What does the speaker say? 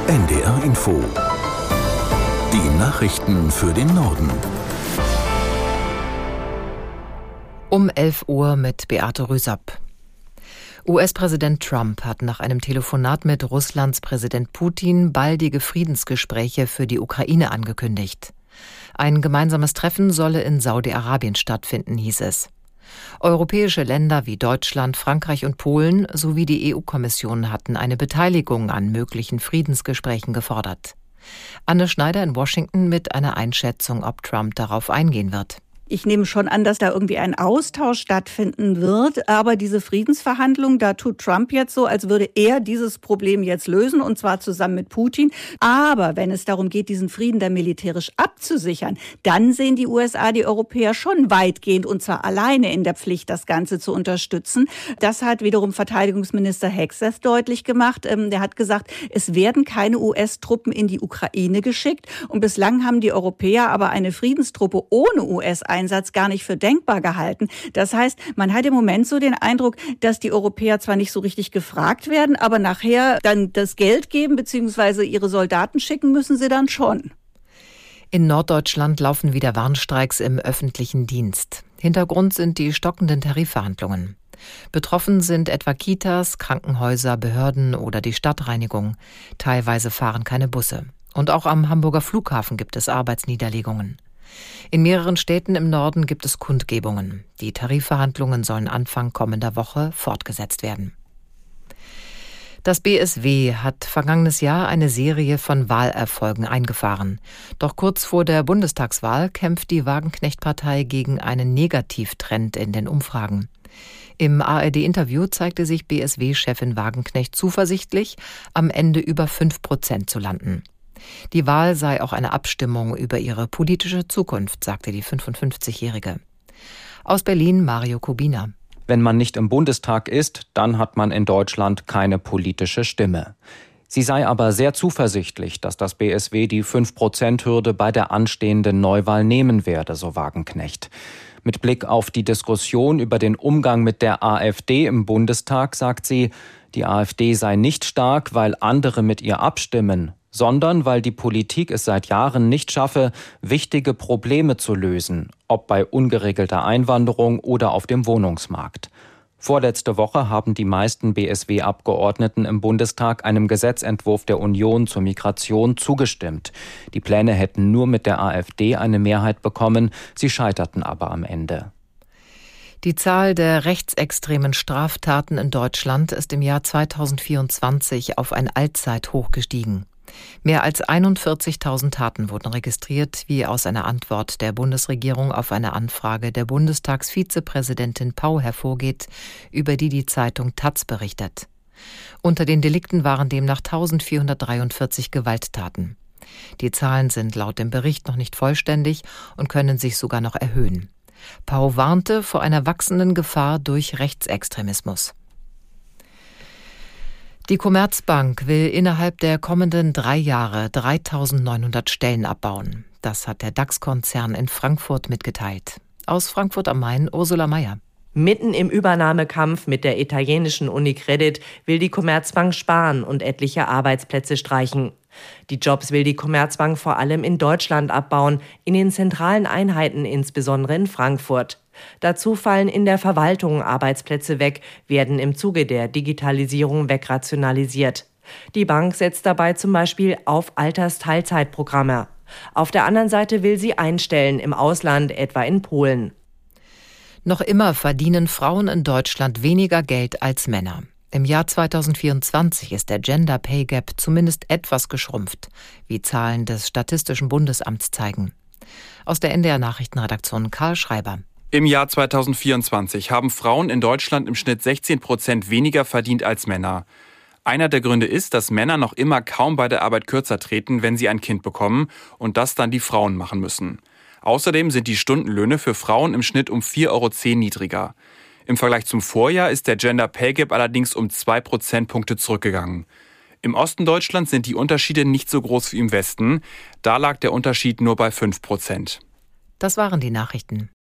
NDR Info. Die Nachrichten für den Norden. Um 11 Uhr mit Beate Rüsapp. US-Präsident Trump hat nach einem Telefonat mit Russlands Präsident Putin baldige Friedensgespräche für die Ukraine angekündigt. Ein gemeinsames Treffen solle in Saudi-Arabien stattfinden, hieß es. Europäische Länder wie Deutschland, Frankreich und Polen sowie die EU-Kommission hatten eine Beteiligung an möglichen Friedensgesprächen gefordert. Anne Schneider in Washington mit einer Einschätzung, ob Trump darauf eingehen wird. Ich nehme schon an, dass da irgendwie ein Austausch stattfinden wird. Aber diese Friedensverhandlungen, da tut Trump jetzt so, als würde er dieses Problem jetzt lösen, und zwar zusammen mit Putin. Aber wenn es darum geht, diesen Frieden dann militärisch abzusichern, dann sehen die USA, die Europäer schon weitgehend, und zwar alleine in der Pflicht, das Ganze zu unterstützen. Das hat wiederum Verteidigungsminister Hegseth deutlich gemacht. Der hat gesagt, es werden keine US-Truppen in die Ukraine geschickt. Und bislang haben die Europäer aber eine Friedenstruppe ohne US-Einsatz gar nicht für denkbar gehalten. Das heißt, man hat im Moment so den Eindruck, dass die Europäer zwar nicht so richtig gefragt werden, aber nachher dann das Geld geben bzw. ihre Soldaten schicken müssen sie dann schon. In Norddeutschland laufen wieder Warnstreiks im öffentlichen Dienst. Hintergrund sind die stockenden Tarifverhandlungen. Betroffen sind etwa Kitas, Krankenhäuser, Behörden oder die Stadtreinigung. Teilweise fahren keine Busse. Und auch am Hamburger Flughafen gibt es Arbeitsniederlegungen. In mehreren Städten im Norden gibt es Kundgebungen. Die Tarifverhandlungen sollen Anfang kommender Woche fortgesetzt werden. Das BSW hat vergangenes Jahr eine Serie von Wahlerfolgen eingefahren. Doch kurz vor der Bundestagswahl kämpft die Wagenknecht-Partei gegen einen Negativtrend in den Umfragen. Im ARD-Interview zeigte sich BSW-Chefin Wagenknecht zuversichtlich, am Ende über 5% zu landen. Die Wahl sei auch eine Abstimmung über ihre politische Zukunft, sagte die 55-Jährige. Aus Berlin Mario Kubina. Wenn man nicht im Bundestag ist, dann hat man in Deutschland keine politische Stimme. Sie sei aber sehr zuversichtlich, dass das BSW die 5%-Hürde bei der anstehenden Neuwahl nehmen werde, so Wagenknecht. Mit Blick auf die Diskussion über den Umgang mit der AfD im Bundestag sagt sie, die AfD sei nicht stark, weil andere mit ihr abstimmen, sondern weil die Politik es seit Jahren nicht schaffe, wichtige Probleme zu lösen, ob bei ungeregelter Einwanderung oder auf dem Wohnungsmarkt. Vorletzte Woche haben die meisten BSW-Abgeordneten im Bundestag einem Gesetzentwurf der Union zur Migration zugestimmt. Die Pläne hätten nur mit der AfD eine Mehrheit bekommen, sie scheiterten aber am Ende. Die Zahl der rechtsextremen Straftaten in Deutschland ist im Jahr 2024 auf ein Allzeithoch gestiegen. Mehr als 41.000 Taten wurden registriert, wie aus einer Antwort der Bundesregierung auf eine Anfrage der Bundestagsvizepräsidentin Pau hervorgeht, über die die Zeitung taz berichtet. Unter den Delikten waren demnach 1443 Gewalttaten. Die Zahlen sind laut dem Bericht noch nicht vollständig und können sich sogar noch erhöhen. Pau warnte vor einer wachsenden Gefahr durch Rechtsextremismus. Die Commerzbank will innerhalb der kommenden 3 Jahre 3.900 Stellen abbauen. Das hat der DAX-Konzern in Frankfurt mitgeteilt. Aus Frankfurt am Main, Ursula Meier. Mitten im Übernahmekampf mit der italienischen Unicredit will die Commerzbank sparen und etliche Arbeitsplätze streichen. Die Jobs will die Commerzbank vor allem in Deutschland abbauen, in den zentralen Einheiten, insbesondere in Frankfurt. Dazu fallen in der Verwaltung Arbeitsplätze weg, werden im Zuge der Digitalisierung wegrationalisiert. Die Bank setzt dabei zum Beispiel auf Altersteilzeitprogramme. Auf der anderen Seite will sie einstellen im Ausland, etwa in Polen. Noch immer verdienen Frauen in Deutschland weniger Geld als Männer. Im Jahr 2024 ist der Gender Pay Gap zumindest etwas geschrumpft, wie Zahlen des Statistischen Bundesamts zeigen. Aus der NDR Nachrichtenredaktion Karl Schreiber. Im Jahr 2024 haben Frauen in Deutschland im Schnitt 16% weniger verdient als Männer. Einer der Gründe ist, dass Männer noch immer kaum bei der Arbeit kürzer treten, wenn sie ein Kind bekommen und das dann die Frauen machen müssen. Außerdem sind die Stundenlöhne für Frauen im Schnitt um 4,10 € niedriger. Im Vergleich zum Vorjahr ist der Gender Pay Gap allerdings um 2 Prozentpunkte zurückgegangen. Im Osten Deutschlands sind die Unterschiede nicht so groß wie im Westen. Da lag der Unterschied nur bei 5%. Das waren die Nachrichten.